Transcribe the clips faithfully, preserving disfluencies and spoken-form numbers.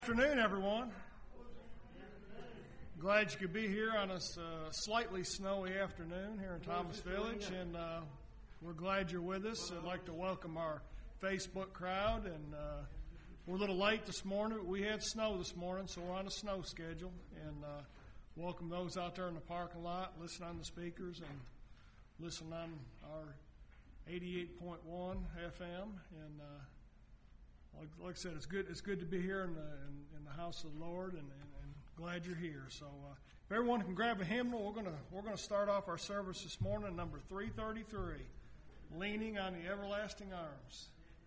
Good afternoon, everyone. Glad you could be here on a uh, slightly snowy afternoon here in Thomas Village, and uh, we're glad you're with us. I'd like to welcome our Facebook crowd, and uh, we're a little late this morning. We had snow this morning, so we're on a snow schedule, and uh, welcome those out there in the parking lot, listen on the speakers, and listen on our eighty-eight point one F M, and uh, Like, like I said, it's good. It's good to be here in the in, in the house of the Lord, and, and, and glad you're here. So, uh, if everyone can grab a hymnal, we're gonna we're gonna start off our service this morning, number three thirty-three, "Leaning on the Everlasting Arms."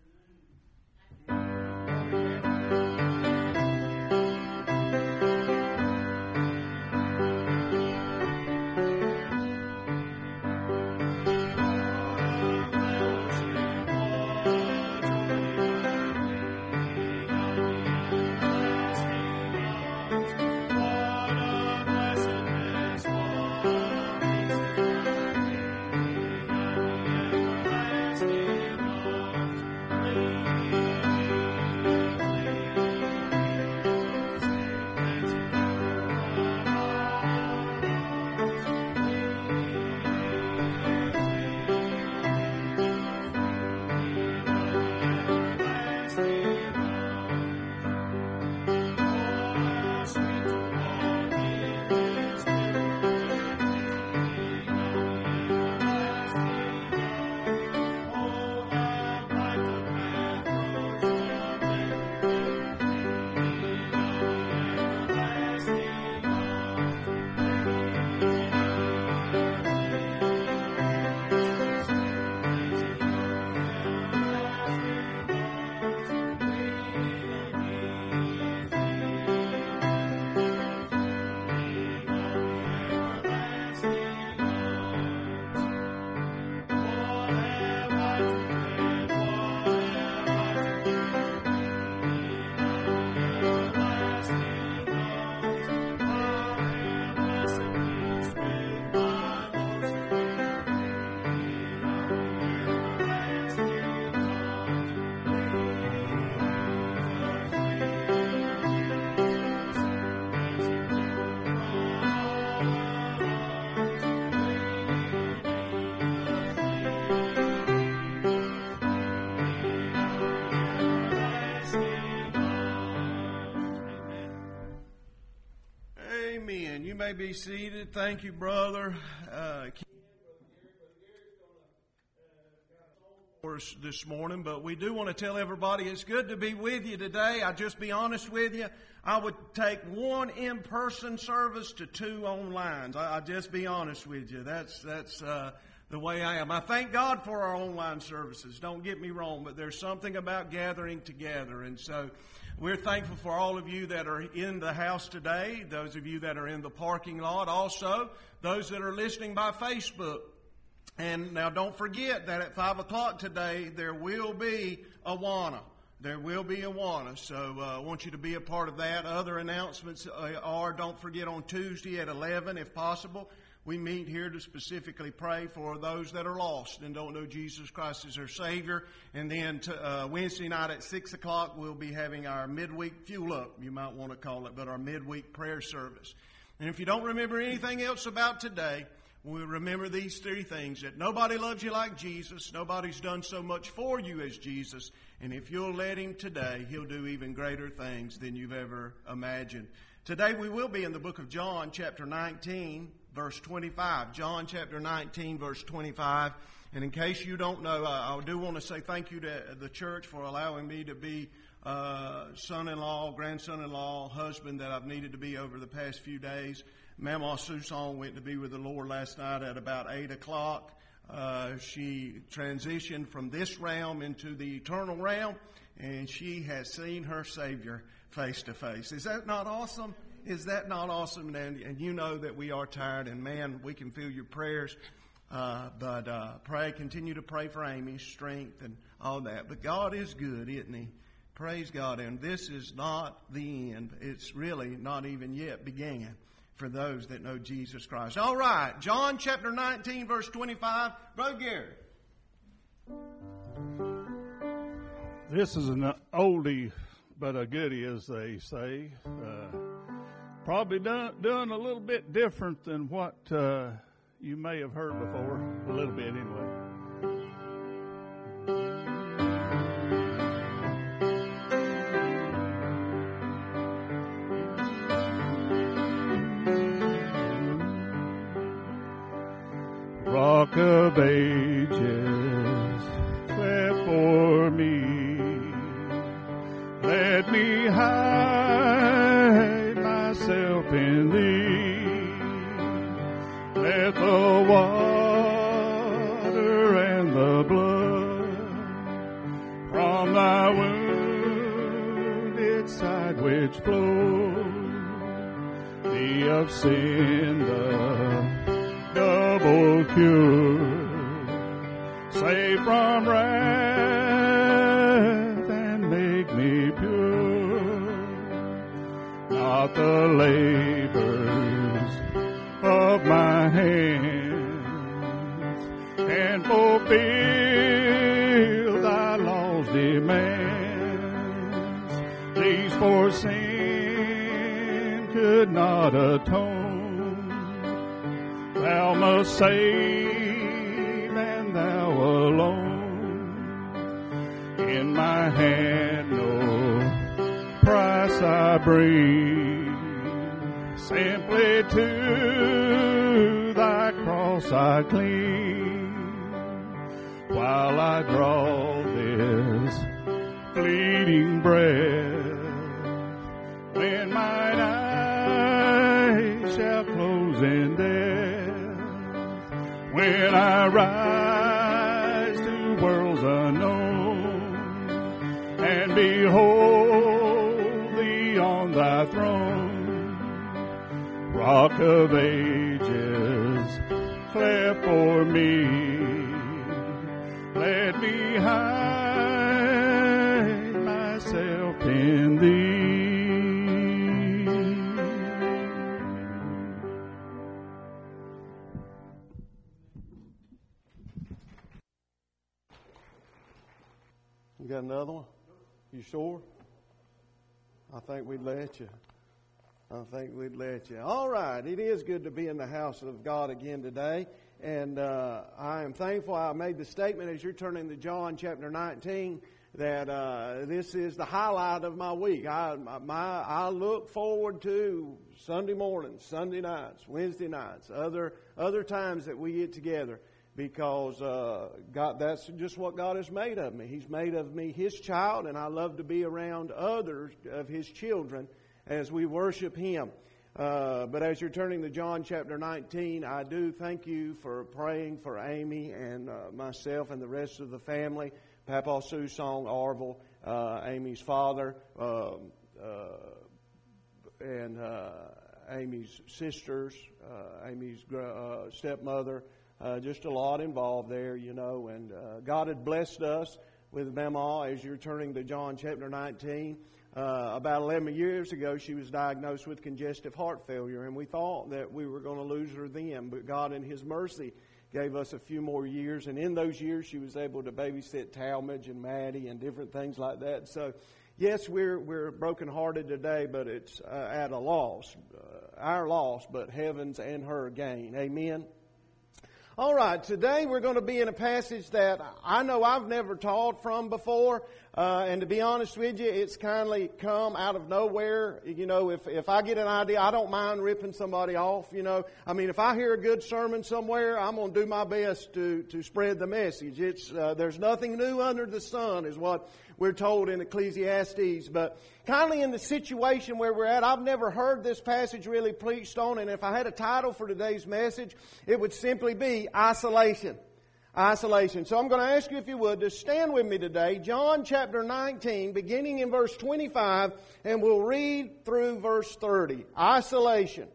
Be seated. Thank you, brother. Uh, this morning, but we do want to tell everybody it's good to be with you today. I'll just be honest with you. I would take one in-person service to two online. I, I'll just be honest with you. That's that's uh, the way I am. I thank God for our online services. Don't get me wrong, but there's something about gathering together, and so we're thankful for all of you that are in the house today. Those of you that are in the parking lot, also those that are listening by Facebook. And now don't forget that at five o'clock today, there will be Awana. There will be Awana. So uh, I want you to be a part of that. Other announcements are, don't forget on Tuesday at eleven, if possible, we meet here to specifically pray for those that are lost and don't know Jesus Christ as their Savior. And then to, uh, Wednesday night at six o'clock, we'll be having our midweek fuel up, you might want to call it, but our midweek prayer service. And if you don't remember anything else about today, we remember these three things: that nobody loves you like Jesus, nobody's done so much for you as Jesus, and if you'll let Him today, He'll do even greater things than you've ever imagined. Today we will be in the book of John, chapter nineteen, verse twenty-five. John chapter nineteen, verse twenty-five. And in case you don't know, I do want to say thank you to the church for allowing me to be uh son-in-law, grandson-in-law, husband that I've needed to be over the past few days. Mama Susan went to be with the Lord last night at about eight o'clock. Uh, she transitioned from this realm into the eternal realm, and she has seen her Savior face to face. Is that not awesome? Is that not awesome? And, and you know that we are tired, and man, we can feel your prayers. Uh, but uh, pray, continue to pray for Amy's strength and all that. But God is good, isn't He? Praise God. And this is not the end. It's really not even yet began for those that know Jesus Christ. All right, John chapter nineteen, verse twenty-five. Brother Gary. This is an oldie but a goodie, as they say. Uh, probably done, doing a little bit different than what uh, you may have heard before, a little bit anyway. Rock of Ages, cleft for me. Let me hide myself in Thee. Let the water and the blood from Thy wounded side which flowed be of sin the double cure, save from wrath and make me pure. Not the labors of my hands can fulfill Thy law's demands. These for sin could not atone. Thou must save, and Thou alone. In my hand no price I bring, simply to Thy cross I cling. While I draw this fleeting breath, when mine eyes shall close in death, when I rise to worlds unknown and behold Thee on Thy throne, Rock of Ages, cleft for me. Let me hide myself in Thee. You got another one? You sure? I think we'd let you. I think we'd let you. All right. It is good to be in the house of God again today. And uh, I am thankful I made the statement as you're turning to John chapter nineteen that uh, this is the highlight of my week. I, my, I look forward to Sunday mornings, Sunday nights, Wednesday nights, other other times that we get together. Because uh, God, that's just what God has made of me. He's made of me His child, and I love to be around others of His children as we worship Him. Uh, but as you're turning to John chapter nineteen, I do thank you for praying for Amy and uh, myself and the rest of the family. Papa Susong Arville, uh, Amy's father, uh, uh, and uh, Amy's sisters, uh, Amy's uh, stepmother. Uh, just a lot involved there, you know, and uh, God had blessed us with Mama as you're turning to John chapter nineteen. Uh, about eleven years ago, she was diagnosed with congestive heart failure, and we thought that we were going to lose her then, but God in His mercy gave us a few more years, and in those years she was able to babysit Talmadge and Maddie and different things like that. So, yes, we're we're brokenhearted today, but it's uh, at a loss, uh, our loss, but heaven's and her gain. Amen. All right, today we're going to be in a passage that I know I've never taught from before, uh, and to be honest with you, it's kindly come out of nowhere. You know, if if I get an idea, I don't mind ripping somebody off, you know. I mean, if I hear a good sermon somewhere, I'm going to do my best to, to spread the message. It's uh, there's nothing new under the sun is what we're told in Ecclesiastes, but kindly in the situation where we're at, I've never heard this passage really preached on, and if I had a title for today's message, it would simply be Isolation. Isolation. So I'm going to ask you, if you would, to stand with me today, John chapter nineteen, beginning in verse twenty-five, and we'll read through verse thirty. Isolation.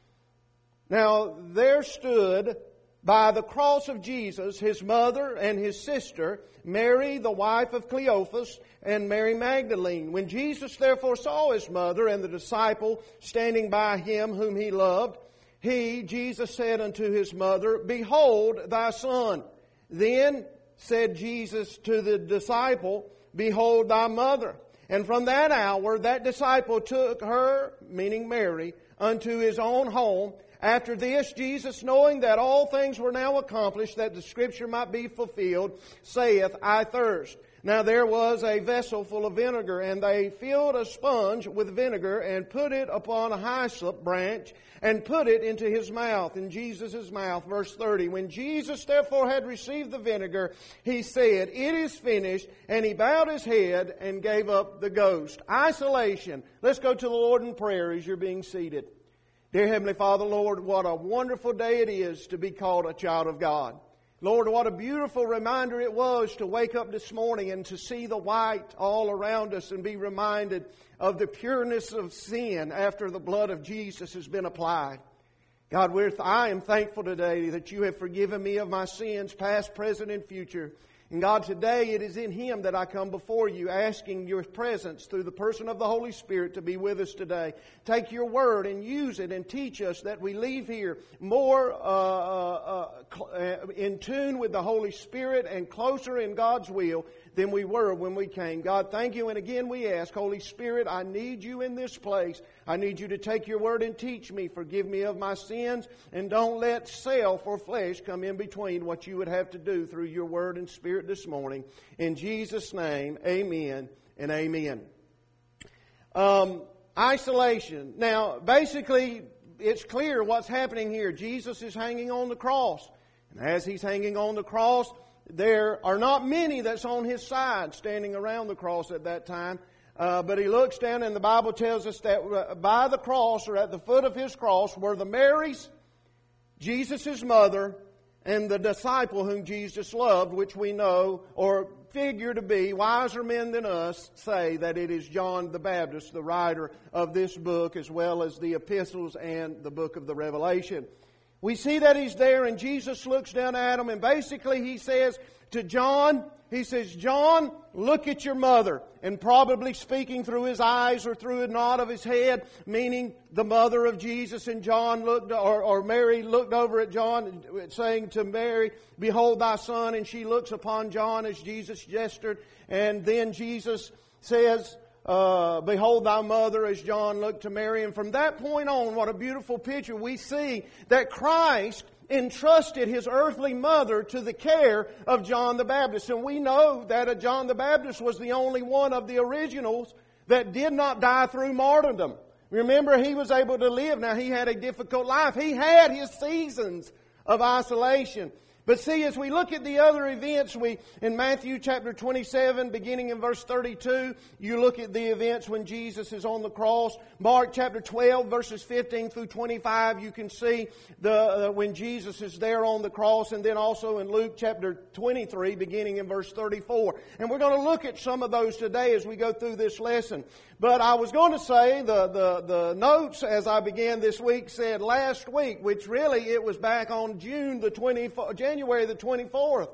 Now, there stood by the cross of Jesus His mother and His sister, Mary, the wife of Cleophas, and Mary Magdalene. When Jesus therefore saw His mother and the disciple standing by Him whom He loved, He, Jesus, said unto His mother, Behold thy son. Then said Jesus to the disciple, Behold thy mother. And from that hour, that disciple took her, meaning Mary, unto his own home. After this, Jesus, knowing that all things were now accomplished, that the Scripture might be fulfilled, saith, I thirst. Now there was a vessel full of vinegar, and they filled a sponge with vinegar, and put it upon a hyssop branch, and put it into his mouth, in Jesus' mouth. Verse thirty, when Jesus therefore had received the vinegar, he said, it is finished, and he bowed his head and gave up the ghost. Isolation. Let's go to the Lord in prayer as you're being seated. Dear Heavenly Father, Lord, what a wonderful day it is to be called a child of God. Lord, what a beautiful reminder it was to wake up this morning and to see the white all around us and be reminded of the pureness of sin after the blood of Jesus has been applied. God, we're, I am thankful today that you have forgiven me of my sins, past, present, and future. And God, today it is in Him that I come before you, asking your presence through the person of the Holy Spirit to be with us today. Take your word and use it and teach us that we leave here more uh, uh, uh, in tune with the Holy Spirit and closer in God's will than we were when we came. God, thank you. And again we ask, Holy Spirit, I need you in this place. I need you to take your word and teach me. Forgive me of my sins. And don't let self or flesh come in between what you would have to do through your word and spirit this morning. In Jesus' name, amen and amen. Um, isolation. Now, basically, it's clear what's happening here. Jesus is hanging on the cross. And as He's hanging on the cross, there are not many that's on His side standing around the cross at that time. Uh, but He looks down, and the Bible tells us that by the cross, or at the foot of His cross, were the Marys, Jesus' mother, and the disciple whom Jesus loved, which we know, or figure to be, wiser men than us say that it is John the Baptist, the writer of this book, as well as the epistles and the book of the Revelation. We see that He's there, and Jesus looks down at him, and basically He says to John, He says, John, look at your mother. And probably speaking through his eyes or through a nod of his head, meaning the mother of Jesus. And John looked, or, or Mary looked over at John, saying to Mary, behold thy son. And she looks upon John as Jesus gestured. And then Jesus says, Uh, behold thy mother, as John looked to Mary. And from that point on, what a beautiful picture. We see that Christ entrusted His earthly mother to the care of John the Baptist. And we know that John the Baptist was the only one of the originals that did not die through martyrdom. Remember, he was able to live. Now, he had a difficult life. He had his seasons of isolation. But see, as we look at the other events, we in Matthew chapter twenty-seven, beginning in verse thirty-two, you look at the events when Jesus is on the cross. Mark chapter twelve, verses fifteen through twenty-five, you can see the uh, when Jesus is there on the cross. And then also in Luke chapter twenty-three, beginning in verse thirty-four. And we're going to look at some of those today as we go through this lesson. But I was going to say the, the, the notes as I began this week said last week, which really it was back on June the twenty-fourth, January the twenty-fourth,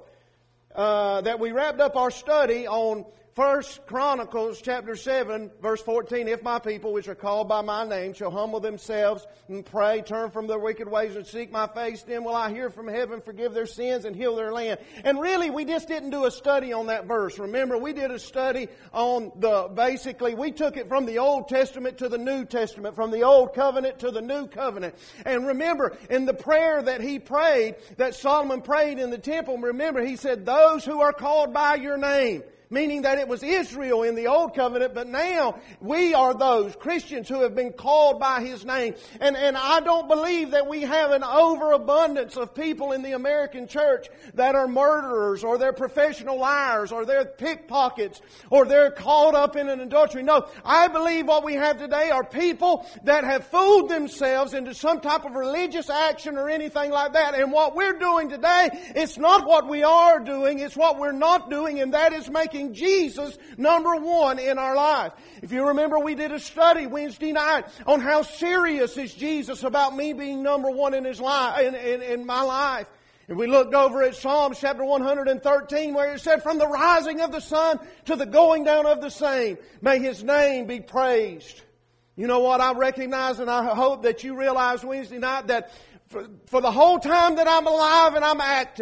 uh, that we wrapped up our study on First Chronicles chapter seven, verse fourteen. If my people, which are called by my name, shall humble themselves and pray, turn from their wicked ways and seek my face, then will I hear from heaven, forgive their sins, and heal their land. And really, we just didn't do a study on that verse. Remember, we did a study on the, basically, we took it from the Old Testament to the New Testament, from the Old Covenant to the New Covenant. And remember, in the prayer that he prayed, that Solomon prayed in the temple, remember, he said, those who are called by your name. Meaning that it was Israel in the Old Covenant, but now we are those Christians who have been called by His name. And, and I don't believe that we have an overabundance of people in the American church that are murderers, or they're professional liars, or they're pickpockets, or they're caught up in an adultery. No, I believe what we have today are people that have fooled themselves into some type of religious action or anything like that. And what we're doing today, it's not what we are doing, it's what we're not doing, and that is making Jesus number one in our life. If you remember, we did a study Wednesday night on how serious is Jesus about me being number one in His life, in, in, in my life. And we looked over at Psalms chapter one hundred thirteen, where it said, from the rising of the sun to the going down of the same, may His name be praised. You know what? I recognize, and I hope that you realize Wednesday night, that for, for the whole time that I'm alive and I'm active,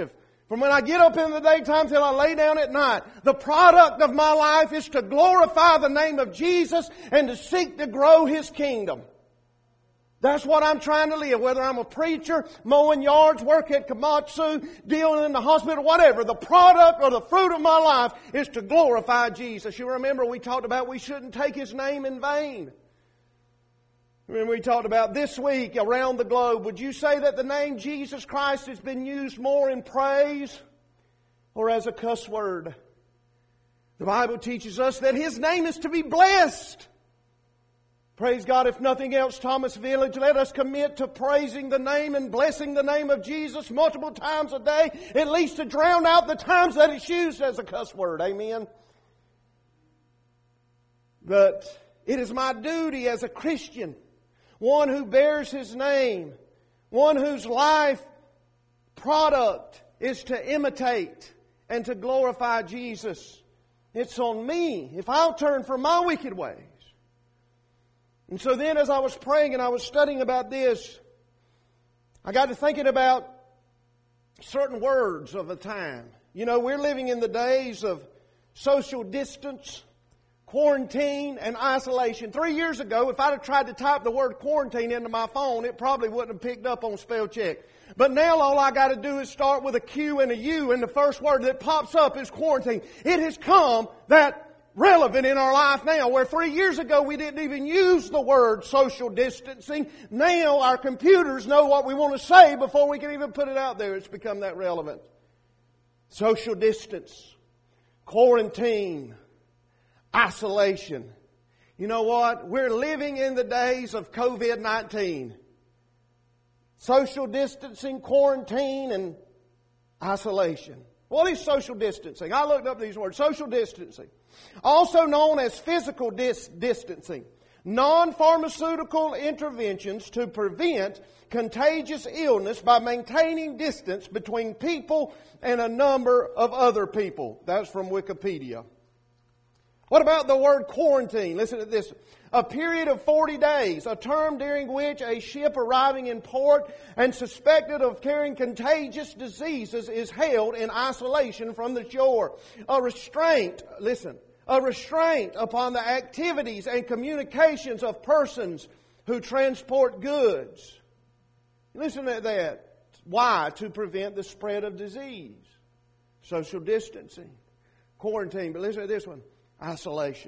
From when I get up in the daytime till I lay down at night, the product of my life is to glorify the name of Jesus and to seek to grow His kingdom. That's what I'm trying to live. Whether I'm a preacher, mowing yards, work at Komatsu, dealing in the hospital, whatever. The product or the fruit of my life is to glorify Jesus. You remember we talked about we shouldn't take His name in vain. When we talked about this week around the globe, would you say that the name Jesus Christ has been used more in praise or as a cuss word? The Bible teaches us that His name is to be blessed. Praise God, if nothing else, Thomas Village, let us commit to praising the name and blessing the name of Jesus multiple times a day, at least to drown out the times that it's used as a cuss word. Amen? But it is my duty as a Christian, one who bears His name, one whose life product is to imitate and to glorify Jesus. It's on me if I'll turn from my wicked ways. And so then as I was praying and I was studying about this, I got to thinking about certain words of the time. You know, we're living in the days of social distance, quarantine, and isolation. Three years ago, if I'd have tried to type the word quarantine into my phone, it probably wouldn't have picked up on spell check. But now all I got to do is start with a Q and a U, and the first word that pops up is quarantine. It has come that relevant in our life now, where three years ago we didn't even use the word social distancing. Now our computers know what we want to say before we can even put it out there. It's become that relevant. Social distance, quarantine, isolation. You know what? We're living in the days of covid nineteen. Social distancing, quarantine, and isolation. What is social distancing? I looked up these words. Social distancing, also known as physical dis- distancing, non-pharmaceutical interventions to prevent contagious illness by maintaining distance between people and a number of other people. That's from Wikipedia. What about the word quarantine? Listen to this. A period of forty days, a term during which a ship arriving in port and suspected of carrying contagious diseases is held in isolation from the shore. A restraint, listen, a restraint upon the activities and communications of persons who transport goods. Listen to that. Why? To prevent the spread of disease. Social distancing. Quarantine. But listen to this one. Isolation.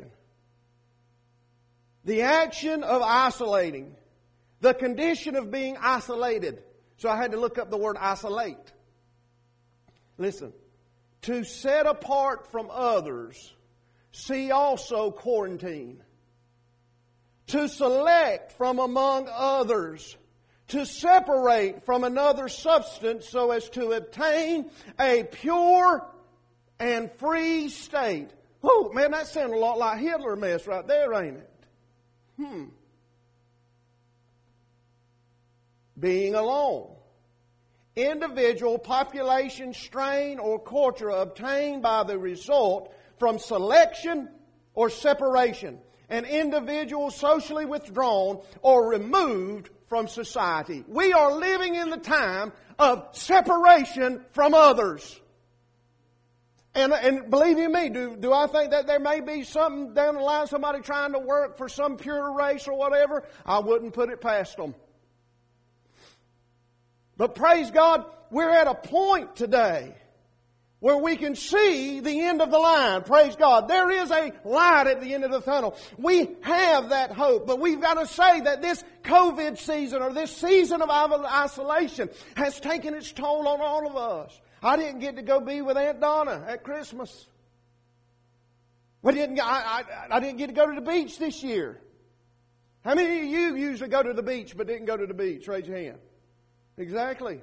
The action of isolating. The condition of being isolated. So I had to look up the word isolate. Listen. To set apart from others. See also quarantine. To select from among others. To separate from another substance so as to obtain a pure and free state. Oh, man, that sounds a lot like Hitler mess right there, ain't it? Hmm. Being alone. Individual population strain or culture obtained by the result from selection or separation. An individual socially withdrawn or removed from society. We are living in the time of separation from others. And, and believe you me, do, do I think that there may be something down the line, somebody trying to work for some pure race or whatever? I wouldn't put it past them. But praise God, we're at a point today where we can see the end of the line. Praise God. There is a light at the end of the tunnel. We have that hope. But we've got to say that this COVID season or this season of isolation has taken its toll on all of us. I didn't get to go be with Aunt Donna at Christmas. We didn't, I, I, I didn't get to go to the beach this year. How many of you usually go to the beach but didn't go to the beach? Raise your hand. Exactly.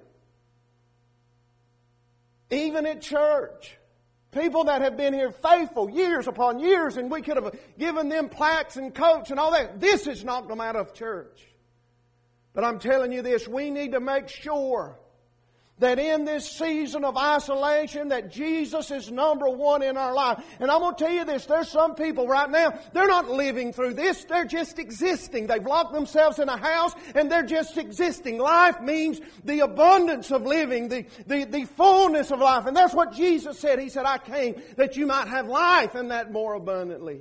Even at church. People that have been here faithful years upon years, and we could have given them plaques and coats and all that. This has knocked them out of church. But I'm telling you this, we need to make sure that in this season of isolation that Jesus is number one in our life. And I'm going to tell you this, there's some people right now, they're not living through this, they're just existing. They've locked themselves in a house and they're just existing. Life means the abundance of living, the, the, the fullness of life. And that's what Jesus said. He said, I came that you might have life and that more abundantly.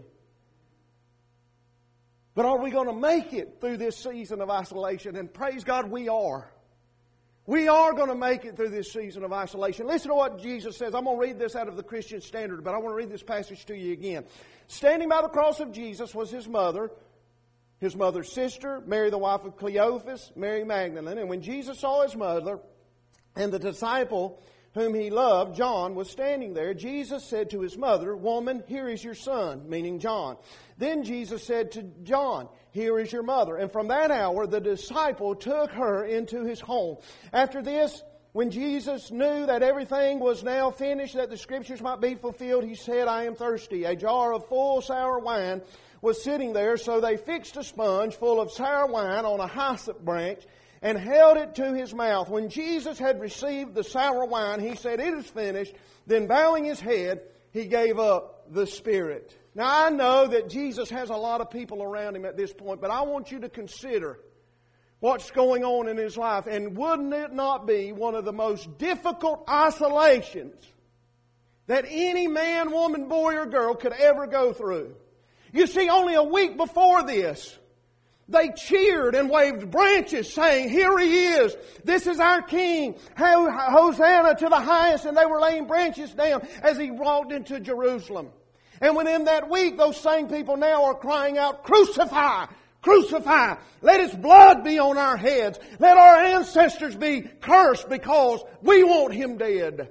But are we going to make it through this season of isolation? And praise God, we are. We are going to make it through this season of isolation. Listen to what Jesus says. I'm going to read this out of the Christian Standard, but I want to read this passage to you again. Standing by the cross of Jesus was His mother, His mother's sister, Mary the wife of Cleophas, Mary Magdalene. And when Jesus saw His mother and the disciple whom He loved, John, was standing there, Jesus said to His mother, Woman, here is your son, meaning John. Then Jesus said to John, Here is your mother. And from that hour, the disciple took her into his home. After this, when Jesus knew that everything was now finished, that the Scriptures might be fulfilled, He said, I am thirsty. A jar of full sour wine was sitting there, so they fixed a sponge full of sour wine on a hyssop branch and held it to His mouth. When Jesus had received the sour wine, He said, It is finished. Then bowing His head, He gave up the spirit. Now I know that Jesus has a lot of people around Him at this point, but I want you to consider what's going on in His life. And wouldn't it not be one of the most difficult isolations that any man, woman, boy, or girl could ever go through? You see, only a week before this, they cheered and waved branches saying, Here He is. This is our King. Hosanna to the highest. And they were laying branches down as He walked into Jerusalem. And within that week, those same people now are crying out, Crucify! Crucify! Let His blood be on our heads. Let our ancestors be cursed because we want Him dead.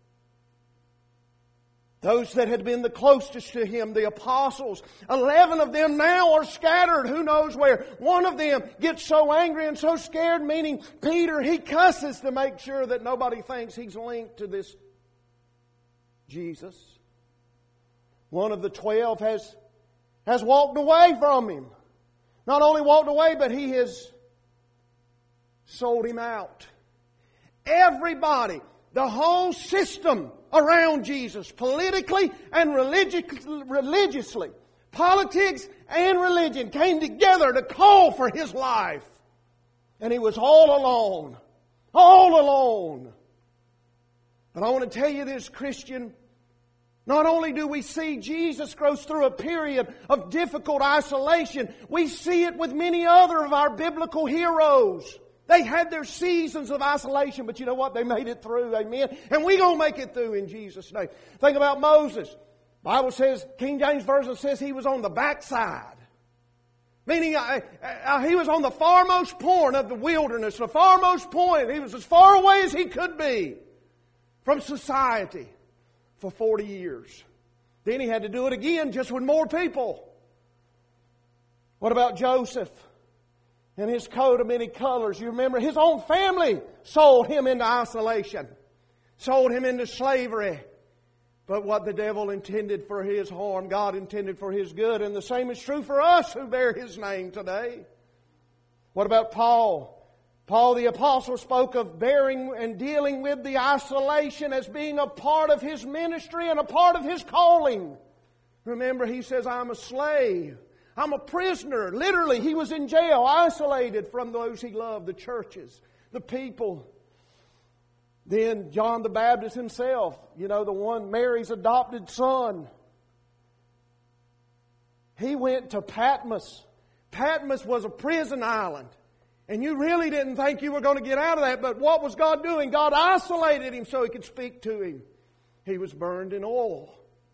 Those that had been the closest to Him, the apostles, eleven of them now are scattered. Who knows where? One of them gets so angry and so scared, meaning Peter, he cusses to make sure that nobody thinks he's linked to this Jesus. One of the twelve has, has walked away from Him. Not only walked away, but he has sold Him out. Everybody, the whole system around Jesus, politically and religiously, politics and religion came together to call for His life. And He was all alone. All alone. But I want to tell you this, Christian. Not only do we see Jesus go through a period of difficult isolation, we see it with many other of our biblical heroes. They had their seasons of isolation, but you know what? They made it through, amen? And we're going to make it through in Jesus' name. Think about Moses. The Bible says, King James Version says he was on the backside. Meaning uh, uh, he was on the farmost point of the wilderness, the farmost point. He was as far away as he could be from society for forty years. Then he had to do it again just with more people. What about Joseph and his coat of many colors? You remember his own family sold him into isolation, sold him into slavery. But what the devil intended for his harm, God intended for his good. And the same is true for us who bear His name today. What about Paul? Paul the Apostle spoke of bearing and dealing with the isolation as being a part of his ministry and a part of his calling. Remember, he says, I'm a slave. I'm a prisoner. Literally, he was in jail, isolated from those he loved, the churches, the people. Then John the Baptist himself, you know, the one, Mary's adopted son. He went to Patmos. Patmos was a prison island. And you really didn't think you were going to get out of that. But what was God doing? God isolated him so He could speak to him. He was burned in oil.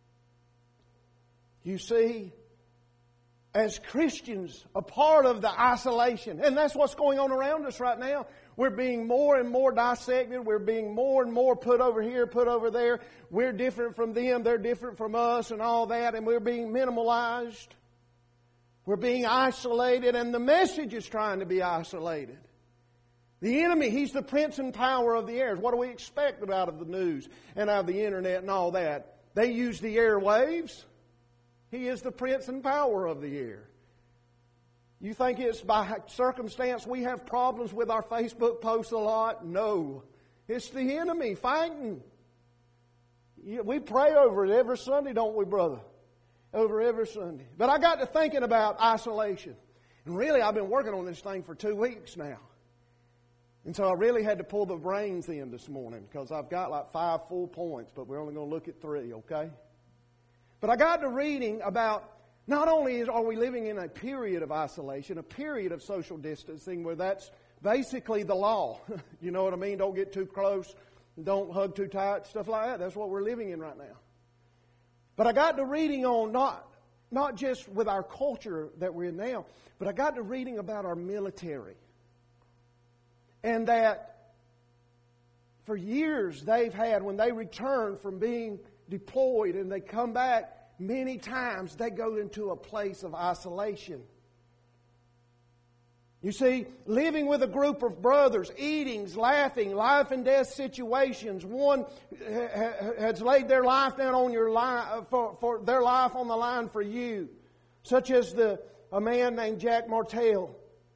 You see, as Christians, a part of the isolation. And that's what's going on around us right now. We're being more and more dissected. We're being more and more put over here, put over there. We're different from them. They're different from us and all that. And we're being minimalized. We're being isolated, and the message is trying to be isolated. The enemy, he's the prince and power of the air. What do we expect out of the news and out of the internet and all that? They use the airwaves. He is the prince and power of the air. You think it's by circumstance we have problems with our Facebook posts a lot? No. It's the enemy fighting. We pray over it every Sunday, don't we, brother? Over every Sunday. But I got to thinking about isolation. And really, I've been working on this thing for two weeks now. And so I really had to pull the brains in this morning because I've got like five full points, but we're only going to look at three, okay? But I got to reading about not only is, are we living in a period of isolation, a period of social distancing where that's basically the law. You know what I mean? Don't get too close. Don't hug too tight, stuff like that. That's what we're living in right now. But I got to reading on not, not just with our culture that we're in now, but I got to reading about our military. And that for years they've had, when they return from being deployed and they come back, many times they go into a place of isolation. You see, living with a group of brothers, eatings, laughing, life and death situations. One has laid their life down on your line, for, for their life on the line for you. Such as the a man named Jack Martell.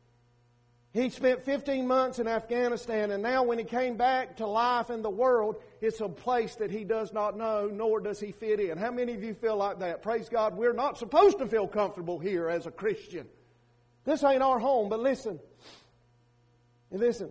He spent fifteen months in Afghanistan, and now when he came back to life in the world, it's a place that he does not know, nor does he fit in. How many of you feel like that? Praise God, we're not supposed to feel comfortable here as a Christian. This ain't our home, but listen. And listen.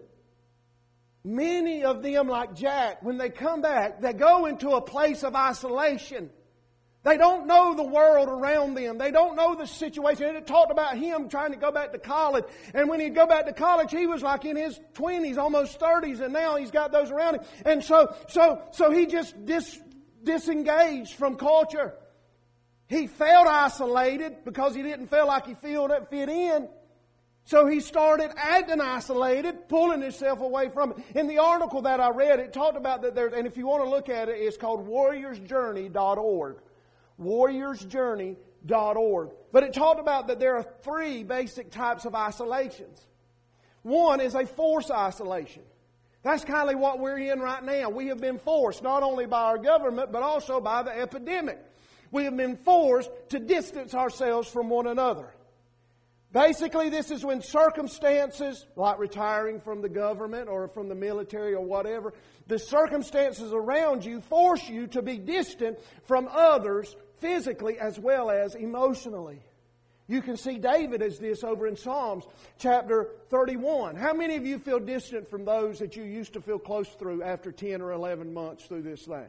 Many of them, like Jack, when they come back, they go into a place of isolation. They don't know the world around them. They don't know the situation. And it talked about him trying to go back to college. And when he'd go back to college, he was like in his twenties, almost thirties, and now he's got those around him. And so, so, so he just dis, disengaged from culture. He felt isolated because he didn't feel like he fit in. So he started acting isolated, pulling himself away from it. In the article that I read, it talked about that there, and if you want to look at it, it's called warriors journey dot org. warriors journey dot org. But it talked about that there are three basic types of isolations. One is a forced isolation. That's kind of what we're in right now. We have been forced, not only by our government, but also by the epidemic. We have been forced to distance ourselves from one another. Basically, this is when circumstances, like retiring from the government or from the military or whatever, the circumstances around you force you to be distant from others physically as well as emotionally. You can see David as this over in Psalms chapter thirty-one. How many of you feel distant from those that you used to feel close through after ten or eleven months through this thing?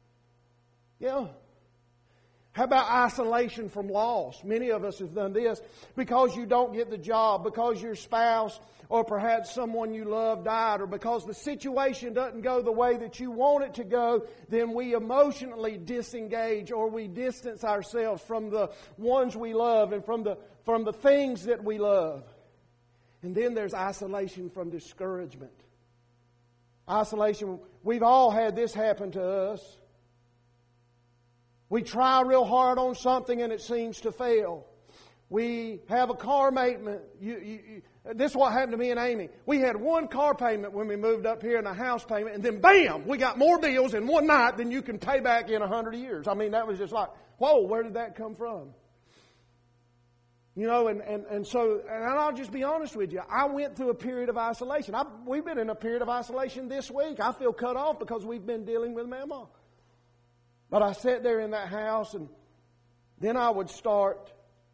Yeah. How about isolation from loss? Many of us have done this because you don't get the job, because your spouse or perhaps someone you love died, or because the situation doesn't go the way that you want it to go, then we emotionally disengage or we distance ourselves from the ones we love and from the, from the things that we love. And then there's isolation from discouragement. Isolation, we've all had this happen to us. We try real hard on something and it seems to fail. We have a car payment. You, you, you, this is what happened to me and Amy. We had one car payment when we moved up here and a house payment, and then bam, we got more bills in one night than you can pay back in a hundred years. I mean, that was just like, whoa, where did that come from? You know, and, and, and so, and I'll just be honest with you. I went through a period of isolation. I, we've been in a period of isolation this week. I feel cut off because we've been dealing with Mama. But I sat there in that house, and then I would start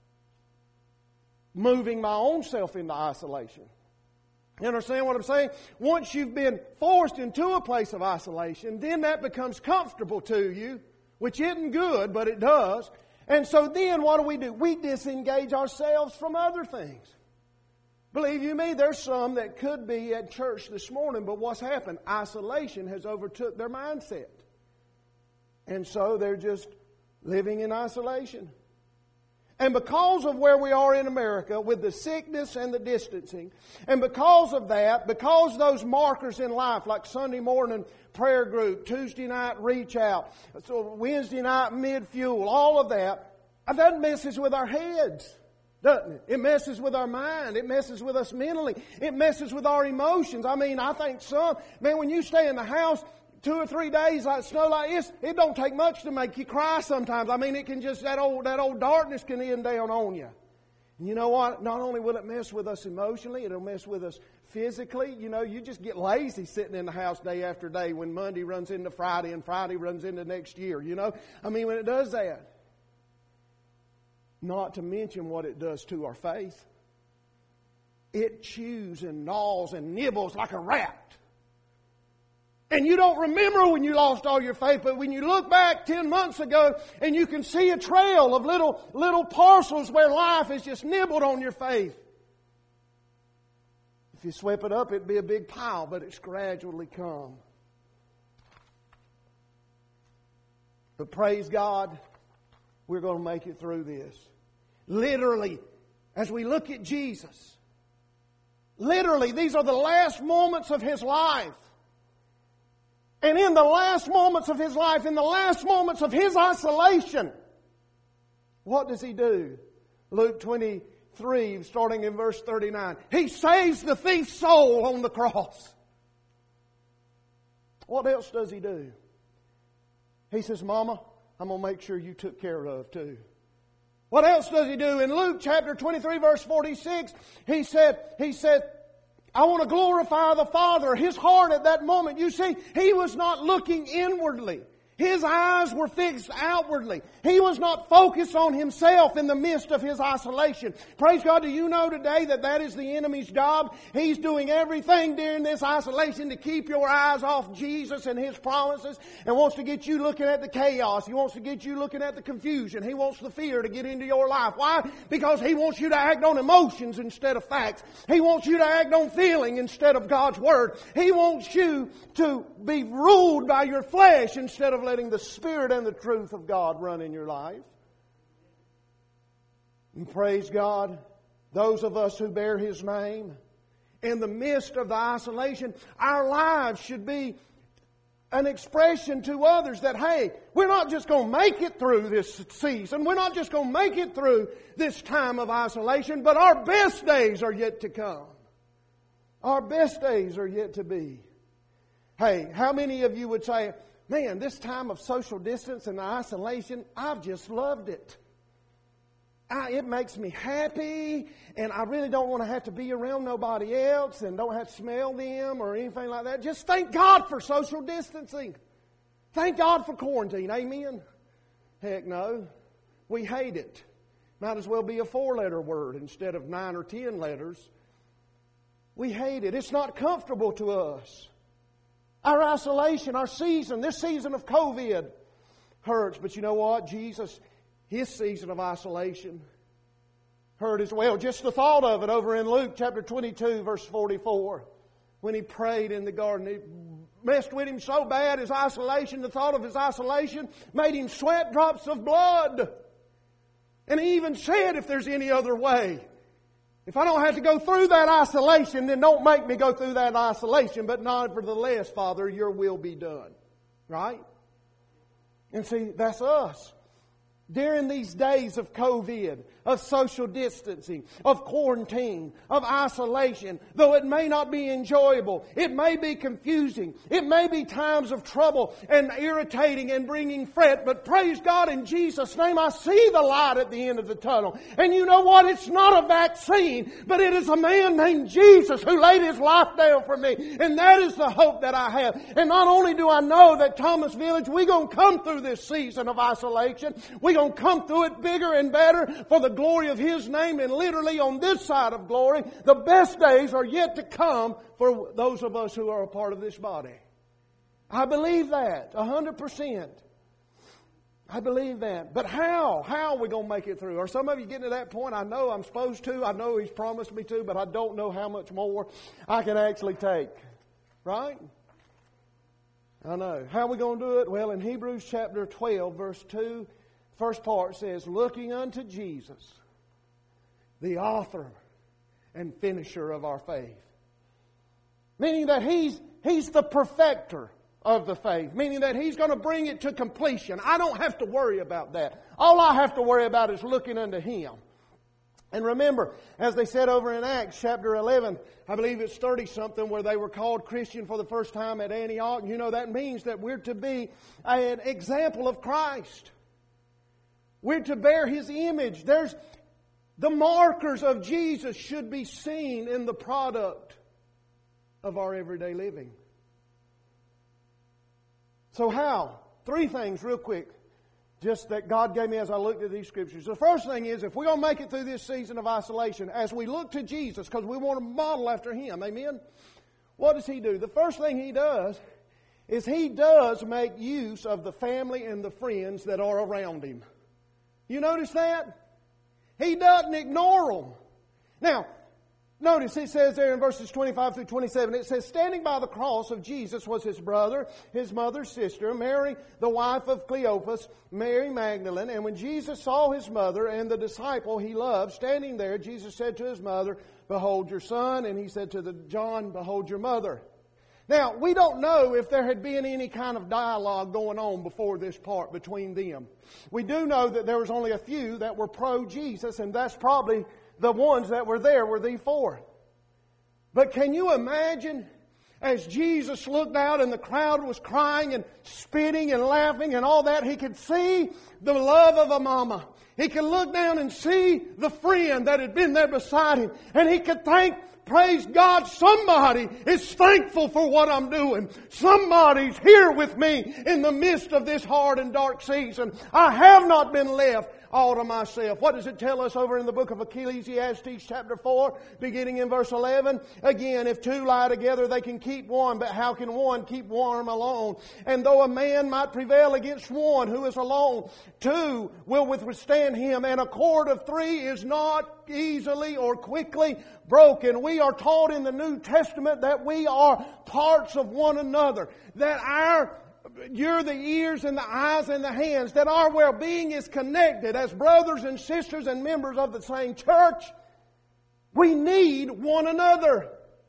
moving my own self into isolation. You understand what I'm saying? Once you've been forced into a place of isolation, then that becomes comfortable to you, which isn't good, but it does. And so then what do we do? We disengage ourselves from other things. Believe you me, there's some that could be at church this morning, but what's happened? Isolation has overtook their mindset. And so they're just living in isolation. And because of where we are in America with the sickness and the distancing, and because of that, because those markers in life like Sunday morning prayer group, Tuesday night reach out, so Wednesday night mid-fuel, all of that, that messes with our heads, doesn't it? It messes with our mind. It messes with us mentally. It messes with our emotions. I mean, I think some, man, when you stay in the house two or three days like snow like this, it don't take much to make you cry sometimes. I mean, it can just, that old, that old darkness can end down on you. You know what? Not only will it mess with us emotionally, it'll mess with us physically. You know, you just get lazy sitting in the house day after day when Monday runs into Friday and Friday runs into next year, you know. I mean, when it does that. Not to mention what it does to our faith. It chews and gnaws and nibbles like a rat. And you don't remember when you lost all your faith, but when you look back ten months ago and you can see a trail of little, little parcels where life has just nibbled on your faith. If you sweep it up, it'd be a big pile, but it's gradually come. But praise God, we're going to make it through this. Literally, as we look at Jesus, literally, these are the last moments of His life. And in the last moments of His life, in the last moments of His isolation, what does He do? Luke twenty-three, starting in verse thirty-nine. He saves the thief's soul on the cross. What else does He do? He says, Mama, I'm going to make sure you took care of too. What else does He do? In Luke chapter twenty-three, verse forty-six, He said, He said, I want to glorify the Father. His heart at that moment, you see, He was not looking inwardly. His eyes were fixed outwardly. He was not focused on Himself in the midst of His isolation. Praise God, do you know today that that is the enemy's job? He's doing everything during this isolation to keep your eyes off Jesus and His promises and wants to get you looking at the chaos. He wants to get you looking at the confusion. He wants the fear to get into your life. Why? Because He wants you to act on emotions instead of facts. He wants you to act on feeling instead of God's Word. He wants you to be ruled by your flesh instead of letting the Spirit and the truth of God run in your life. And praise God, those of us who bear His name, in the midst of the isolation, our lives should be an expression to others that, hey, we're not just going to make it through this season. We're not just going to make it through this time of isolation, but our best days are yet to come. Our best days are yet to be. Hey, how many of you would say, man, this time of social distance and isolation, I've just loved it. I, it makes me happy, and I really don't want to have to be around nobody else and don't have to smell them or anything like that. Just thank God for social distancing. Thank God for quarantine. Amen? Heck no. We hate it. Might as well be a four-letter word instead of nine or ten letters. We hate it. It's not comfortable to us. Our isolation, our season, this season of COVID hurts. But you know what? Jesus, His season of isolation hurt as well. Just the thought of it over in Luke chapter twenty-two, verse forty-four. When He prayed in the garden, it messed with Him so bad, His isolation, the thought of His isolation made Him sweat drops of blood. And He even said, if there's any other way, if I don't have to go through that isolation, then don't make me go through that isolation. But nevertheless, Father, Your will be done. Right? And see, that's us. During these days of COVID, of social distancing, of quarantine, of isolation, though it may not be enjoyable, it may be confusing, it may be times of trouble and irritating and bringing fret, but praise God in Jesus' name, I see the light at the end of the tunnel. And you know what? It's not a vaccine, but it is a man named Jesus who laid His life down for me. And that is the hope that I have. And not only do I know that Thomas Village, we're going to come through this season of isolation, we're going to come through it bigger and better for the glory of His name, and literally on this side of glory, the best days are yet to come for those of us who are a part of this body. I believe that, a hundred percent. I believe that. But how? How are we going to make it through? Are some of you getting to that point? I know I'm supposed to. I know He's promised me to, but I don't know how much more I can actually take. Right? I know. How are we going to do it? Well, in Hebrews chapter twelve, verse two, first part says, looking unto Jesus, the author and finisher of our faith. Meaning that He's, He's the perfecter of the faith. Meaning that He's going to bring it to completion. I don't have to worry about that. All I have to worry about is looking unto Him. And remember, as they said over in Acts chapter eleven, I believe it's thirty-something, where they were called Christian for the first time at Antioch. You know, that means that we're to be an example of Christ. We're to bear His image. There's The markers of Jesus should be seen in the product of our everyday living. So how? Three things real quick, just that God gave me as I looked at these Scriptures. The first thing is, if we're going to make it through this season of isolation, as we look to Jesus, because we want to model after Him, amen? What does He do? The first thing He does is He does make use of the family and the friends that are around Him. You notice that? He doesn't ignore them. Now, notice it says there in verses twenty-five through twenty-seven, it says, standing by the cross of Jesus was His brother, His mother's sister, Mary, the wife of Cleophas, Mary Magdalene. And when Jesus saw His mother and the disciple He loved standing there, Jesus said to His mother, behold your son. And He said to the John, behold your mother. Now, we don't know if there had been any kind of dialogue going on before this part between them. We do know that there was only a few that were pro-Jesus, and that's probably the ones that were there were the four. But can you imagine as Jesus looked out and the crowd was crying and spitting and laughing and all that, He could see the love of a mama. He could look down and see the friend that had been there beside Him. And He could think, praise God, somebody is thankful for what I'm doing. Somebody's here with me in the midst of this hard and dark season. I have not been left all to myself. What does it tell us over in the book of Ecclesiastes chapter four, beginning in verse eleven? Again, if two lie together, they can keep one, but how can one keep warm alone? And though a man might prevail against one who is alone, two will withstand him, and a cord of three is not easily or quickly broken. We are taught in the New Testament that we are parts of one another, that our You're the ears and the eyes and the hands, that our well-being is connected as brothers and sisters and members of the same church. We need one another.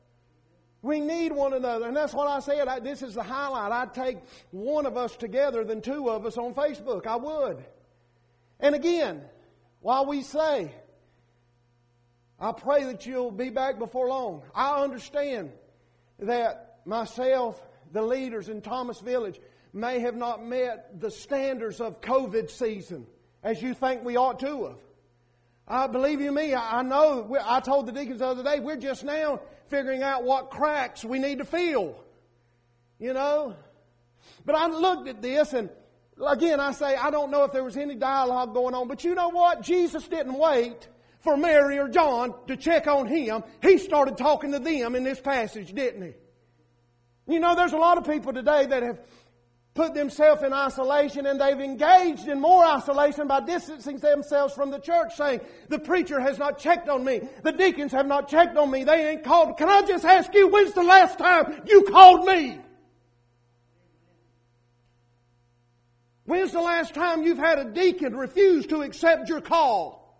We need one another. And that's what I said. I, this is the highlight. I'd take one of us together than two of us on Facebook. I would. And again, while we say, I pray that you'll be back before long. I understand that myself, the leaders in Thomas Village, may have not met the standards of COVID season as you think we ought to have. I believe you me, I know, I told the deacons the other day, we're just now figuring out what cracks we need to fill. You know? But I looked at this and again I say, I don't know if there was any dialogue going on, but you know what? Jesus didn't wait for Mary or John to check on Him. He started talking to them in this passage, didn't He? You know, there's a lot of people today that have put themselves in isolation, and they've engaged in more isolation by distancing themselves from the church, saying, the preacher has not checked on me. The deacons have not checked on me. They ain't called. Can I just ask you, when's the last time you called me? When's the last time you've had a deacon refuse to accept your call?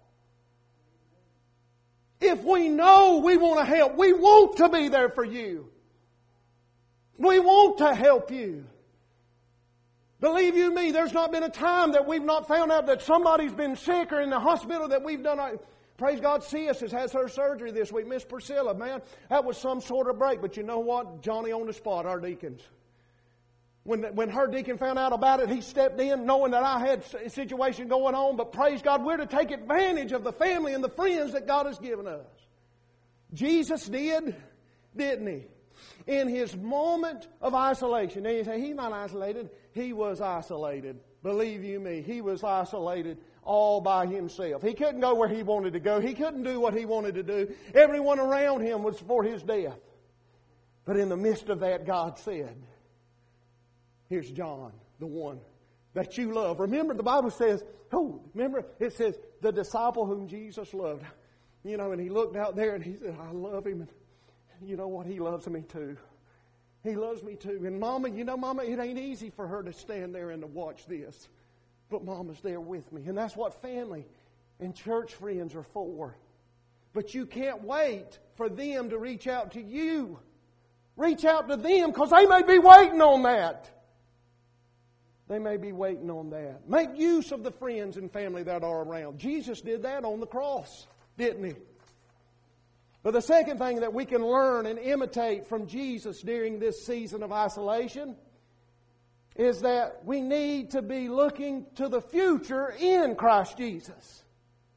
If we know we want to help, we want to be there for you. We want to help you. Believe you me, there's not been a time that we've not found out that somebody's been sick or in the hospital that we've done. Our, praise God, Sis has her surgery this week. Miss Priscilla, man, that was some sort of break. But you know what? Johnny on the spot, our deacons. When, when her deacon found out about it, he stepped in knowing that I had a situation going on. But praise God, we're to take advantage of the family and the friends that God has given us. Jesus did, didn't He? In His moment of isolation. Now you say, He's not isolated. He was isolated. Believe you me, He was isolated all by Himself. He couldn't go where He wanted to go. He couldn't do what He wanted to do. Everyone around Him was for His death. But in the midst of that, God said, here's John, the one that you love. Remember, the Bible says, oh, remember, it says, the disciple whom Jesus loved. You know, and He looked out there and He said, I love him. And you know what? He loves me too. He loves me too. And Mama, you know, Mama, it ain't easy for her to stand there and to watch this. But Mama's there with me. And that's what family and church friends are for. But you can't wait for them to reach out to you. Reach out to them because they may be waiting on that. They may be waiting on that. Make use of the friends and family that are around. Jesus did that on the cross, didn't He? But the second thing that we can learn and imitate from Jesus during this season of isolation is that we need to be looking to the future in Christ Jesus.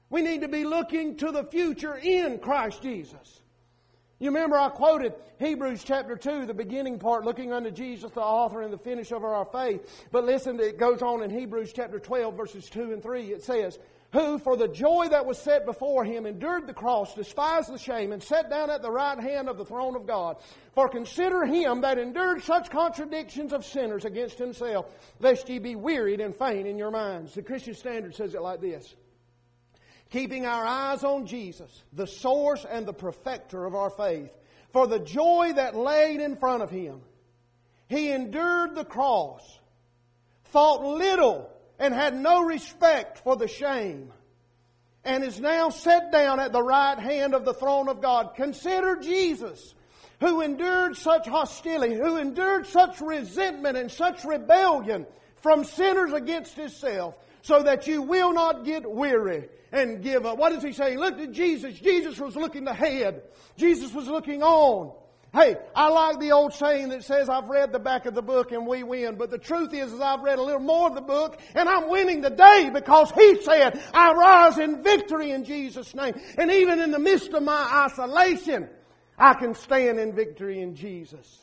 We need to be looking to the future in Christ Jesus. You remember I quoted Hebrews chapter two, the beginning part, looking unto Jesus, the author and the finisher of our faith. But listen, it goes on in Hebrews chapter twelve, verses two and three. It says, who for the joy that was set before Him endured the cross, despised the shame, and sat down at the right hand of the throne of God. For consider Him that endured such contradictions of sinners against Himself, lest ye be wearied and faint in your minds. The Christian Standard says it like this. Keeping our eyes on Jesus, the source and the perfecter of our faith, for the joy that laid in front of Him, He endured the cross, thought little and had no respect for the shame, and is now set down at the right hand of the throne of God. Consider Jesus, who endured such hostility, who endured such resentment and such rebellion from sinners against Himself, so that you will not get weary and give up. What does He say? He looked at Jesus. Jesus was looking ahead. Jesus was looking on. Hey, I like the old saying that says, I've read the back of the book and we win. But the truth is, is I've read a little more of the book and I'm winning today because He said, I rise in victory in Jesus' name. And even in the midst of my isolation, I can stand in victory in Jesus.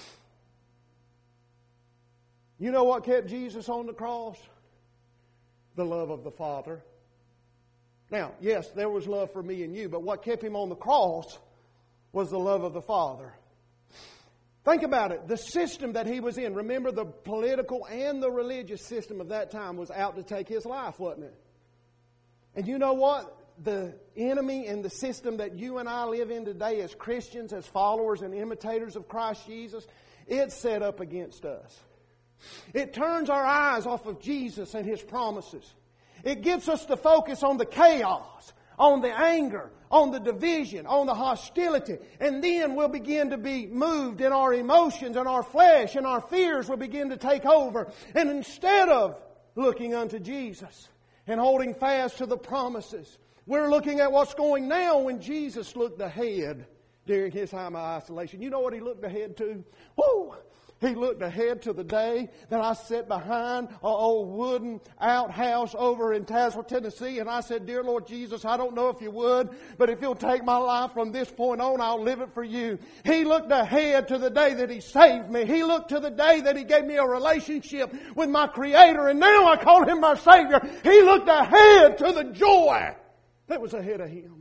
You know what kept Jesus on the cross? The love of the Father. Now, yes, there was love for me and you, but what kept Him on the cross was the love of the Father. Think about it. The system that He was in, remember the political and the religious system of that time was out to take His life, wasn't it? And you know what? The enemy and the system that you and I live in today as Christians, as followers and imitators of Christ Jesus, it's set up against us. It turns our eyes off of Jesus and His promises. It gets us to focus on the chaos, on the anger, on the division, on the hostility. And then we'll begin to be moved in our emotions and our flesh, and our fears will begin to take over. And instead of looking unto Jesus and holding fast to the promises, we're looking at what's going now when Jesus looked ahead during His time of isolation. You know what He looked ahead to? Woo! He looked ahead to the day that I sat behind an old wooden outhouse over in Tazewell, Tennessee, and I said, Dear Lord Jesus, I don't know if You would, but if You'll take my life from this point on, I'll live it for You. He looked ahead to the day that He saved me. He looked to the day that He gave me a relationship with my Creator, and now I call Him my Savior. He looked ahead to the joy that was ahead of Him.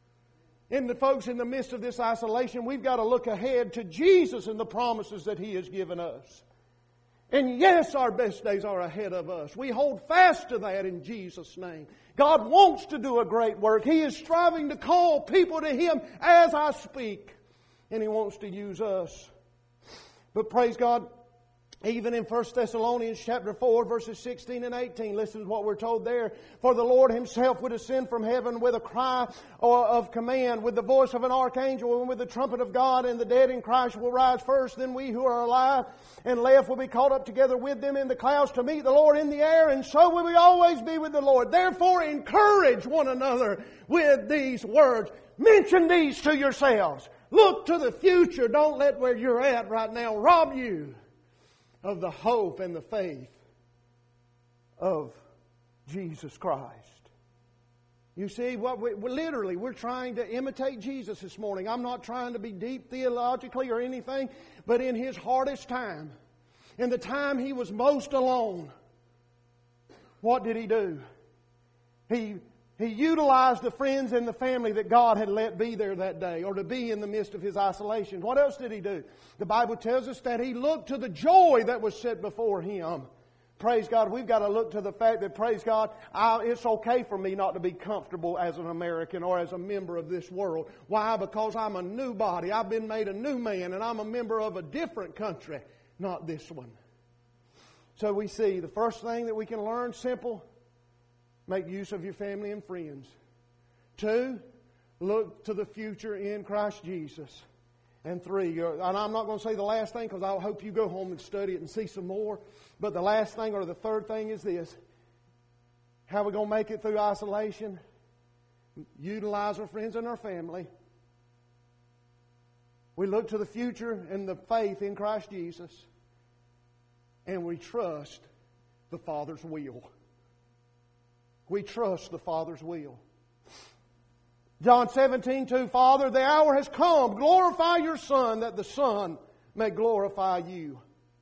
And the folks, in the midst of this isolation, we've got to look ahead to Jesus and the promises that He has given us. And yes, our best days are ahead of us. We hold fast to that in Jesus' name. God wants to do a great work. He is striving to call people to Him as I speak. And He wants to use us. But praise God, even in First Thessalonians chapter four, verses sixteen and eighteen, listen to what we're told there. For the Lord Himself would ascend from heaven with a cry of command, with the voice of an archangel, and with the trumpet of God, and the dead in Christ will rise first. Then we who are alive and left will be caught up together with them in the clouds to meet the Lord in the air, and so will we always be with the Lord. Therefore encourage one another with these words. Mention these to yourselves. Look to the future. Don't let where you're at right now rob you of the hope and the faith of Jesus Christ. You see, what we, we literally, we're trying to imitate Jesus this morning. I'm not trying to be deep theologically or anything, but in His hardest time, in the time He was most alone, what did He do? He He utilized the friends and the family that God had let be there that day, or to be in the midst of His isolation. What else did He do? The Bible tells us that He looked to the joy that was set before Him. Praise God. We've got to look to the fact that, praise God, I, it's okay for me not to be comfortable as an American or as a member of this world. Why? Because I'm a new body. I've been made a new man, and I'm a member of a different country, not this one. So we see the first thing that we can learn, simple, make use of your family and friends. Two, look to the future in Christ Jesus. And three, and I'm not going to say the last thing because I hope you go home and study it and see some more. But the last thing or the third thing is this. How are we going to make it through isolation? Utilize our friends and our family. We look to the future and the faith in Christ Jesus. And we trust the Father's will. We trust the Father's will. John seventeen two, Father, the hour has come. Glorify your Son, that the Son may glorify you.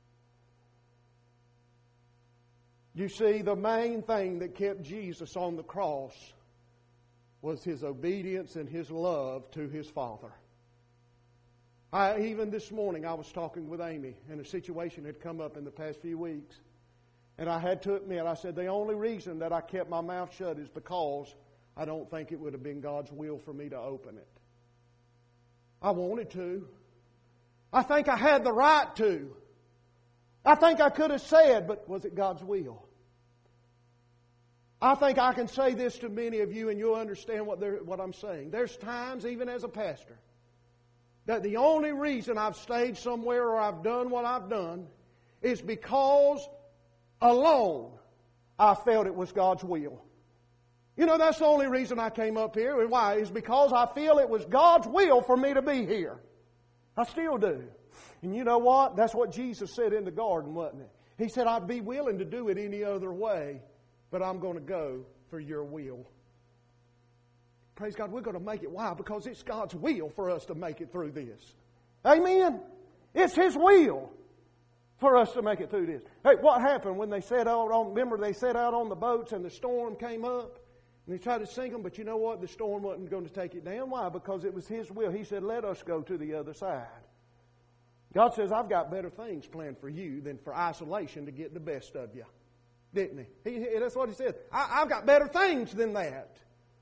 You see, the main thing that kept Jesus on the cross was His obedience and His love to His Father. I, even this morning I was talking with Amy, and a situation had come up in the past few weeks. And I had to admit, I said, the only reason that I kept my mouth shut is because I don't think it would have been God's will for me to open it. I wanted to. I think I had the right to. I think I could have said, but was it God's will? I think I can say this to many of you, and you'll understand what, what I'm saying. There's times, even as a pastor, that the only reason I've stayed somewhere or I've done what I've done is because alone I felt it was God's will. You know, that's the only reason I came up here. And why? Is because I feel it was God's will for me to be here. I still do. And you know what? That's what Jesus said in the garden, wasn't it? He said, I'd be willing to do it any other way, but I'm going to go for your will. Praise God, we're going to make it. Why? Because it's God's will for us to make it through this. Amen? It's His will for us to make it through this. Hey, what happened when they set out on, remember they set out on the boats and the storm came up? And they tried to sink them, but you know what? The storm wasn't going to take it down. Why? Because it was His will. He said, let us go to the other side. God says, I've got better things planned for you than for isolation to get the best of you. Didn't He? he that's what He said. I, I've got better things than that.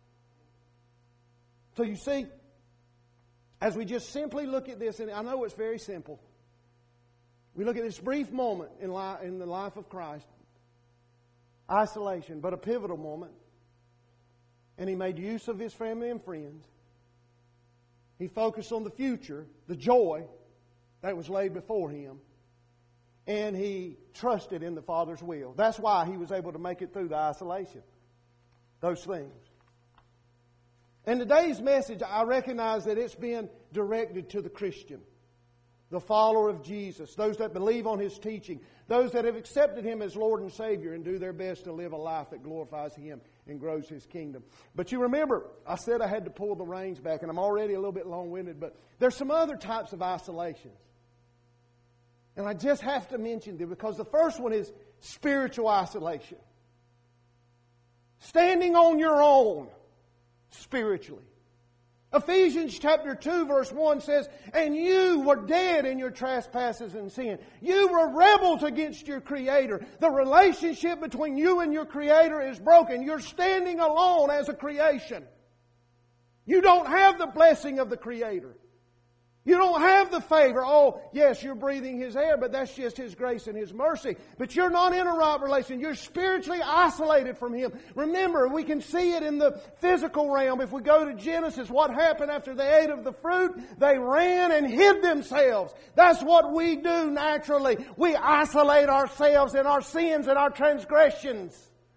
So you see, as we just simply look at this, and I know it's very simple. We look at this brief moment in, li- in the life of Christ. Isolation, but a pivotal moment. And He made use of His family and friends. He focused on the future, the joy that was laid before Him. And He trusted in the Father's will. That's why He was able to make it through the isolation. Those things. In today's message, I recognize that it's been directed to the Christian, the follower of Jesus, those that believe on His teaching, those that have accepted Him as Lord and Savior and do their best to live a life that glorifies Him and grows His kingdom. But you remember, I said I had to pull the reins back, and I'm already a little bit long-winded, but there's some other types of isolations. And I just have to mention them because the first one is spiritual isolation. Standing on your own spiritually. Ephesians chapter two verse one says, and you were dead in your trespasses and sin. You were rebels against your Creator. The relationship between you and your Creator is broken. You're standing alone as a creation. You don't have the blessing of the Creator. You don't have the favor. Oh, yes, you're breathing His air, but that's just His grace and His mercy. But you're not in a right relation. You're spiritually isolated from Him. Remember, we can see it in the physical realm. If we go to Genesis, what happened after they ate of the fruit? They ran and hid themselves. That's what we do naturally. We isolate ourselves in our sins and our transgressions.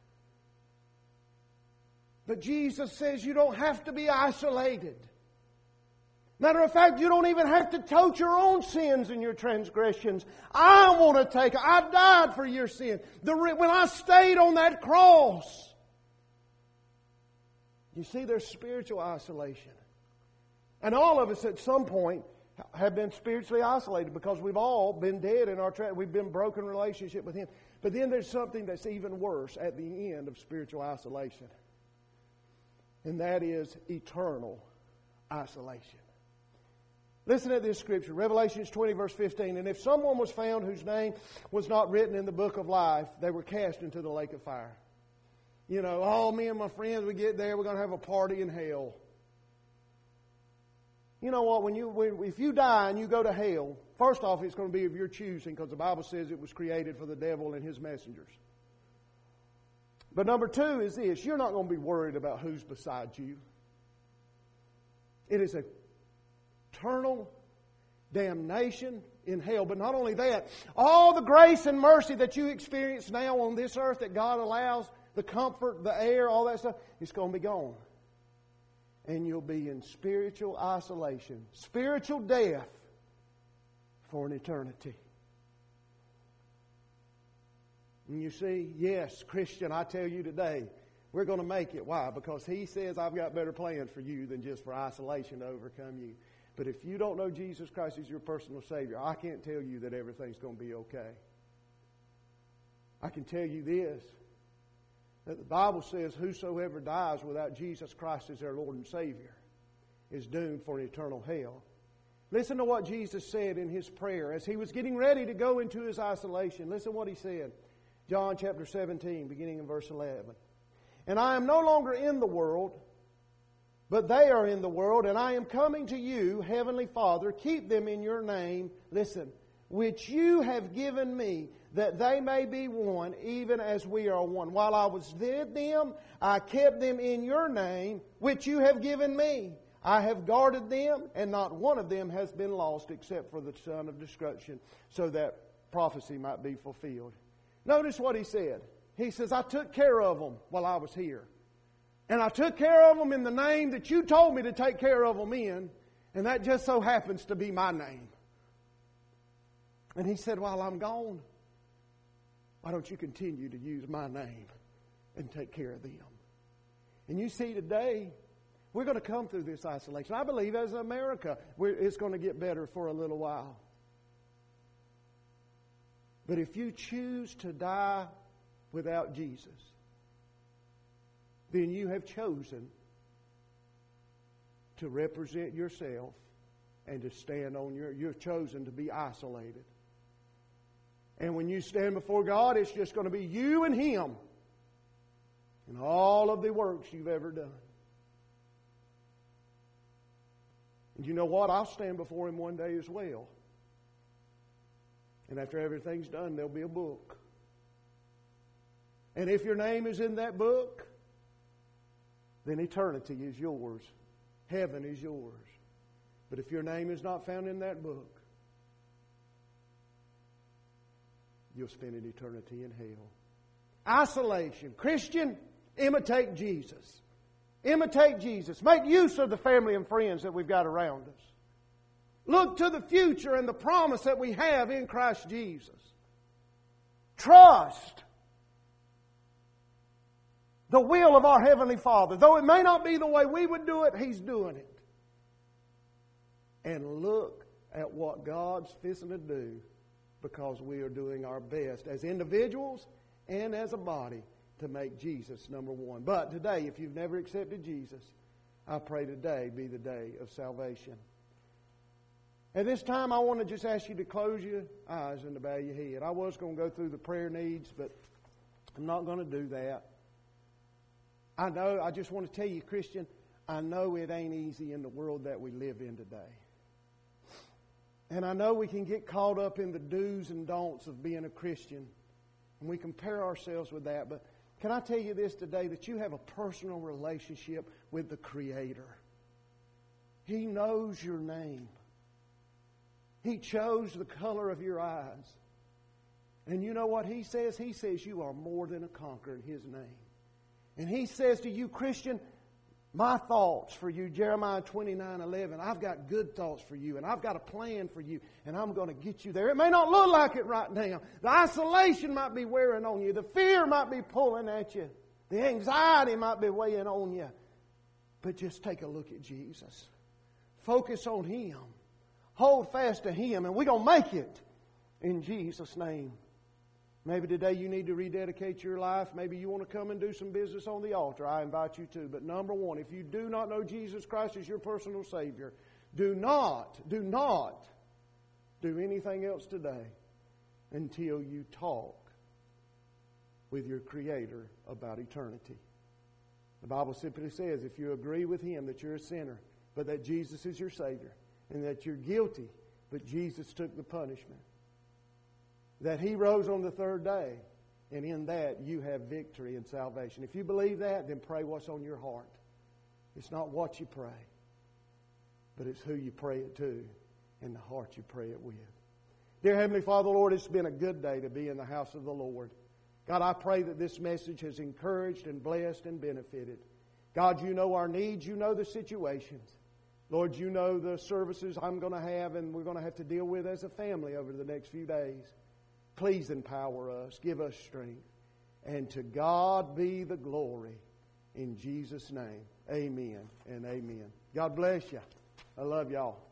But Jesus says you don't have to be isolated. Matter of fact, you don't even have to tote your own sins and your transgressions. I want to take it. I died for your sin. The, when I stayed on that cross. You see, there's spiritual isolation. And all of us at some point have been spiritually isolated because we've all been dead in our tra- we've been broken relationship with Him. But then there's something that's even worse at the end of spiritual isolation. And that is eternal isolation. Listen to this scripture, Revelation twenty verse fifteen. And if someone was found whose name was not written in the book of life, they were cast into the lake of fire. You know, oh, me and my friends, we get there, we're going to have a party in hell. You know what, when you when, if you die and you go to hell, first off, it's going to be of your choosing because the Bible says it was created for the devil and his messengers. But number two is this, you're not going to be worried about who's beside you. It is a eternal damnation in hell. But not only that, all the grace and mercy that you experience now on this earth that God allows, the comfort, the air, all that stuff, it's going to be gone. And you'll be in spiritual isolation, spiritual death for an eternity. And you see, yes, Christian, I tell you today, We're going to make it. Why? Because He says, I've got better plans for you than just for isolation to overcome you. But if you don't know Jesus Christ as your personal Savior, I can't tell you that everything's going to be okay. I can tell you this, that the Bible says whosoever dies without Jesus Christ as their Lord and Savior is doomed for an eternal hell. Listen to what Jesus said in His prayer as He was getting ready to go into His isolation. Listen to what He said. John chapter seventeen, beginning in verse eleven. And I am no longer in the world, but they are in the world, and I am coming to you, Heavenly Father. Keep them in your name, listen, which you have given me, that they may be one, even as we are one. While I was with them, I kept them in your name, which you have given me. I have guarded them, and not one of them has been lost except for the son of destruction, so that prophecy might be fulfilled. Notice what He said. He says, I took care of them while I was here. And I took care of them in the name that you told me to take care of them in, and that just so happens to be my name. And He said, while I'm gone, why don't you continue to use my name and take care of them? And you see, today, we're going to come through this isolation. I believe as America, we're, it's going to get better for a little while. But if you choose to die without Jesus, then you have chosen to represent yourself and to stand on your... You've chosen to be isolated. And when you stand before God, it's just going to be you and Him and all of the works you've ever done. And you know what? I'll stand before Him one day as well. And after everything's done, there'll be a book. And if your name is in that book, then eternity is yours. Heaven is yours. But if your name is not found in that book, you'll spend an eternity in hell. Isolation. Christian, imitate Jesus. Imitate Jesus. Make use of the family and friends that we've got around us. Look to the future and the promise that we have in Christ Jesus. Trust the will of our Heavenly Father. Though it may not be the way we would do it, He's doing it. And look at what God's fixing to do, because we are doing our best as individuals and as a body to make Jesus number one. But today, if you've never accepted Jesus, I pray today be the day of salvation. At this time, I want to just ask you to close your eyes and to bow your head. I was going to go through the prayer needs, but I'm not going to do that. I know, I just want to tell you, Christian, I know it ain't easy in the world that we live in today. And I know we can get caught up in the do's and don'ts of being a Christian. And we compare ourselves with that. But can I tell you this today, that you have a personal relationship with the Creator. He knows your name. He chose the color of your eyes. And you know what He says? He says you are more than a conqueror in His name. And He says to you, Christian, my thoughts for you, Jeremiah twenty-nine eleven, I've got good thoughts for you, and I've got a plan for you, and I'm going to get you there. It may not look like it right now. The isolation might be wearing on you. The fear might be pulling at you. The anxiety might be weighing on you. But just take a look at Jesus. Focus on Him. Hold fast to Him, and we're going to make it in Jesus' name. Maybe today you need to rededicate your life. Maybe you want to come and do some business on the altar. I invite you to. But number one, if you do not know Jesus Christ as your personal Savior, do not, do not do anything else today until you talk with your Creator about eternity. The Bible simply says if you agree with Him that you're a sinner, but that Jesus is your Savior, and that you're guilty, but Jesus took the punishment, that He rose on the third day, and in that you have victory and salvation. If you believe that, then pray what's on your heart. It's not what you pray, but it's who you pray it to and the heart you pray it with. Dear Heavenly Father, Lord, it's been a good day to be in the house of the Lord. God, I pray that this message has encouraged and blessed and benefited. God, you know our needs. You know the situations. Lord, you know the services I'm going to have and we're going to have to deal with as a family over the next few days. Please empower us. Give us strength. And to God be the glory In Jesus' name, amen and amen. God bless you. I love y'all.